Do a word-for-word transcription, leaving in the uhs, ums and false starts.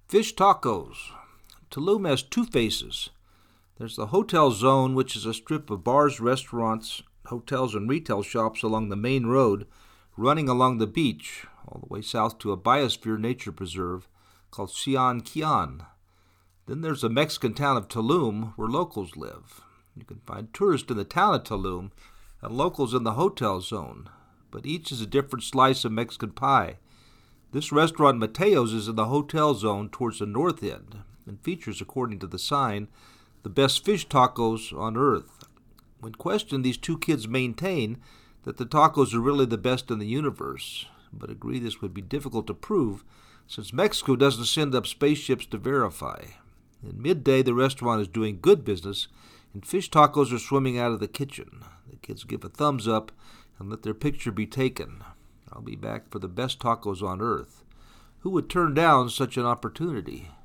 Fish tacos. Tulum has two faces. There's the hotel zone, which is a strip of bars, restaurants, hotels, and retail shops along the main road, running along the beach, all the way south to a biosphere nature preserve called Sian Kian. Then there's the Mexican town of Tulum, where locals live. You can find tourists in the town of Tulum and locals in the hotel zone, but each is a different slice of Mexican pie. This restaurant, Mateo's, is in the hotel zone towards the north end and features, according to the sign, the best fish tacos on earth. When questioned, these two kids maintain that the tacos are really the best in the universe, but agree this would be difficult to prove since Mexico doesn't send up spaceships to verify. In midday, the restaurant is doing good business, and fish tacos are swimming out of the kitchen. The kids give a thumbs up and let their picture be taken. I'll be back for the best tacos on earth. Who would turn down such an opportunity?